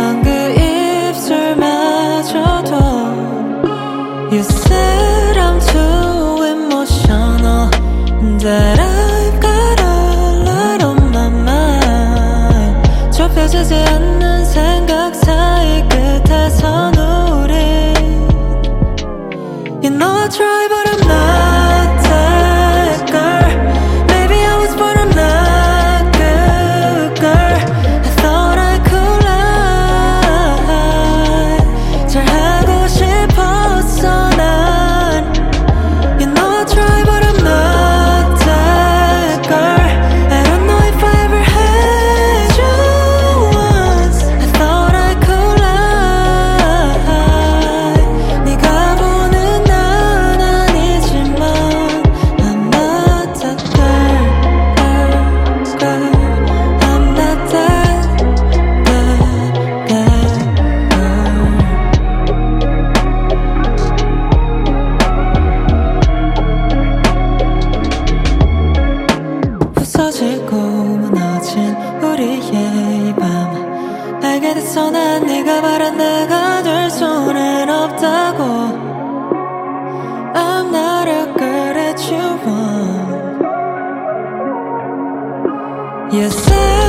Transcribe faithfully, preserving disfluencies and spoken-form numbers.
넌 그 입술마저도 You said I'm too emotional That I've got a lot on my mind 좁혀지지 않는 생각 사이 끝에선 우린 You know I try but I'm not that girl Maybe I was born I'm not good girl I thought I could lie 잘하고 싶었어 난 You know I try but I'm not that girl I don't know if I ever had you once I thought I could lie 네가 보는 난 아니지만 I'm not that girl, girl, girl I'm not that good, good girl 부서지고 무너진 우리의 이 밤 알게 됐어 난 네가 바란 내가 될 수는 없다고 I'm not a girl that you want You say